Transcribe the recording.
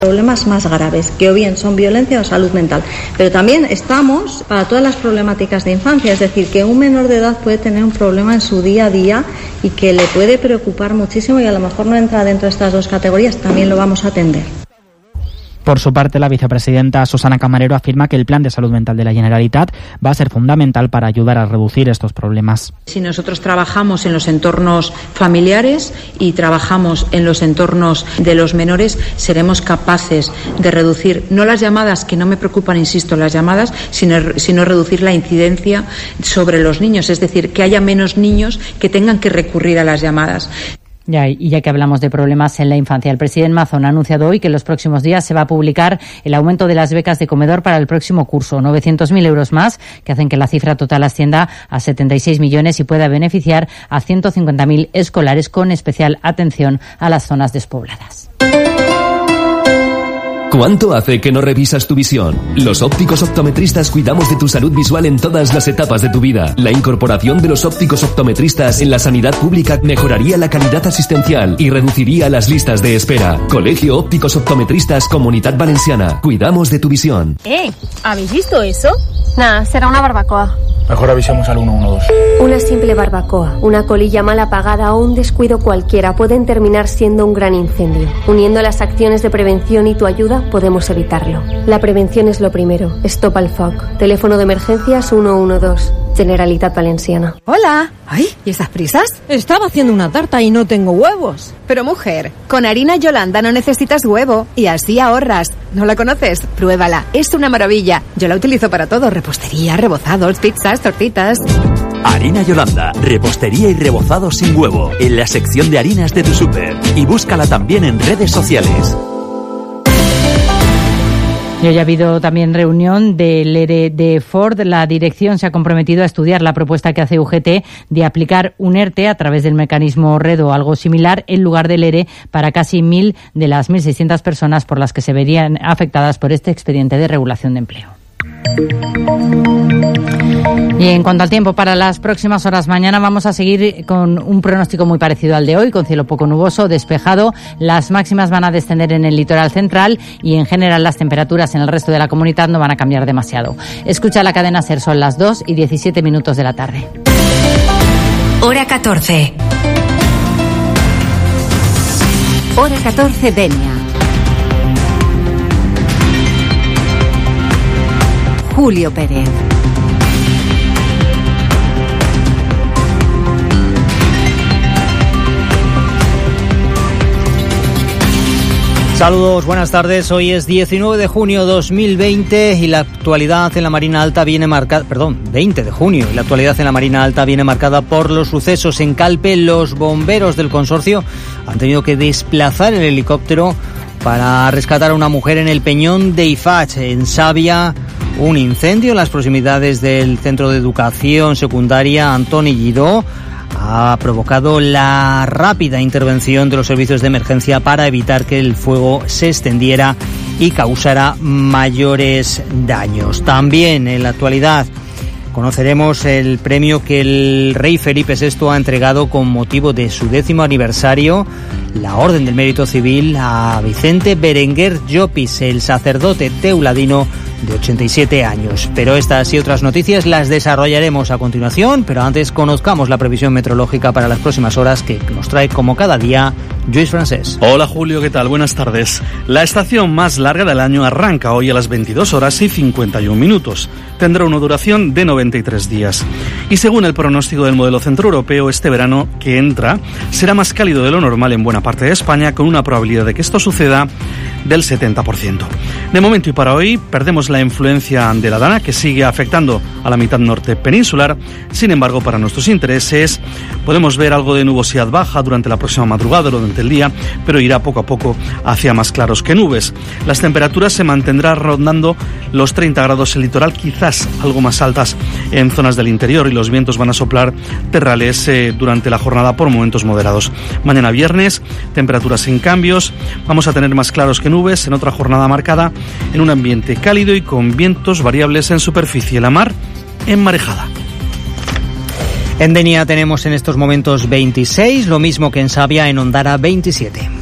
Problemas más graves, que o bien son violencia o salud mental. Pero también estamos para todas las problemáticas de infancia, es decir, que un menor de edad puede tener un problema en su día a día y que le puede preocupar muchísimo y a lo mejor no entra dentro de estas dos categorías, también lo vamos a atender. Por su parte, la vicepresidenta Susana Camarero afirma que el plan de salud mental de la Generalitat va a ser fundamental para ayudar a reducir estos problemas. Si nosotros trabajamos en los entornos familiares y trabajamos en los entornos de los menores, seremos capaces de reducir, no las llamadas, que no me preocupan, insisto, las llamadas, sino reducir la incidencia sobre los niños, es decir, que haya menos niños que tengan que recurrir a las llamadas. Y ya que hablamos de problemas en la infancia, el presidente Mazón ha anunciado hoy que en los próximos días se va a publicar el aumento de las becas de comedor para el próximo curso, 900.000 euros más, que hacen que la cifra total ascienda a 76 millones y pueda beneficiar a 150.000 escolares, con especial atención a las zonas despobladas. ¿Cuánto hace que no revisas tu visión? Los ópticos optometristas cuidamos de tu salud visual en todas las etapas de tu vida. La incorporación de los ópticos optometristas en la sanidad pública mejoraría la calidad asistencial y reduciría las listas de espera. Colegio Ópticos Optometristas Comunitat Valenciana. Cuidamos de tu visión. ¿Habéis visto eso? Nada, será una barbacoa. Mejor avisemos al 112. Una simple barbacoa, una colilla mal apagada o un descuido cualquiera pueden terminar siendo un gran incendio. Uniendo las acciones de prevención y tu ayuda, podemos evitarlo. La prevención es lo primero. Stop al foc. Teléfono de emergencias 112. Generalitat Valenciana. Hola. Ay, ¿y esas prisas? Estaba haciendo una tarta y no tengo huevos. Pero mujer, con harina Yolanda no necesitas huevo y así ahorras. ¿No la conoces? Pruébala. Es una maravilla. Yo la utilizo para todo. Repostería, rebozados, pizzas, tortitas. Harina Yolanda, repostería y rebozado sin huevo, en la sección de harinas de tu súper. Y búscala también en redes sociales. Y hoy ha habido también reunión del ERE de Ford. La dirección se ha comprometido a estudiar la propuesta que hace UGT de aplicar un ERTE a través del mecanismo RED o algo similar en lugar del ERE para casi 1.000 de las 1.600 personas por las que se verían afectadas por este expediente de regulación de empleo. Y en cuanto al tiempo, para las próximas horas, mañana vamos a seguir con un pronóstico muy parecido al de hoy, con cielo poco nuboso, despejado. Las máximas van a descender en el litoral central y en general las temperaturas en el resto de la comunidad no van a cambiar demasiado. Escucha la cadena SER, son las 2:17 de la tarde. Hora 14. Hora 14, Denia. Julio Pérez. Saludos, buenas tardes. Hoy es 19 de junio 2020 y la actualidad en la Marina Alta viene marcada, 20 de junio, y la actualidad en la Marina Alta viene marcada por los sucesos en Calpe. Los bomberos del consorcio han tenido que desplazar el helicóptero para rescatar a una mujer en el Peñón de Ifach. En Savia, un incendio en las proximidades del Centro de Educación Secundaria Antoni Guidó ha provocado la rápida intervención de los servicios de emergencia para evitar que el fuego se extendiera y causara mayores daños. También en la actualidad conoceremos el premio que el rey Felipe VI ha entregado con motivo de su 10º aniversario, la Orden del Mérito Civil, a Vicente Berenguer Llopis, el sacerdote teuladino de 87 años. Pero estas y otras noticias las desarrollaremos a continuación, pero antes conozcamos la previsión meteorológica para las próximas horas que nos trae como cada día Lluís Francés. Hola Julio, ¿qué tal? Buenas tardes. La estación más larga del año arranca hoy a las 22:51. Tendrá una duración de 93 días. Y según el pronóstico del modelo centroeuropeo, este verano que entra será más cálido de lo normal en buena parte de España, con una probabilidad de que esto suceda del 70%. De momento y para hoy perdemos la influencia de la Dana, que sigue afectando a la mitad norte peninsular. Sin embargo, para nuestros intereses podemos ver algo de nubosidad baja durante la próxima madrugada, durante el día, pero irá poco a poco hacia más claros que nubes. Las temperaturas se mantendrán rondando los 30 grados en el litoral, quizás algo más altas en zonas del interior, y los vientos van a soplar terrales durante la jornada por momentos moderados. Mañana viernes, temperaturas sin cambios, vamos a tener más claros que nubes en otra jornada marcada en un ambiente cálido y con vientos variables en superficie, la mar en marejada. En Denia tenemos en estos momentos 26, lo mismo que en Savia, en Ondara 27.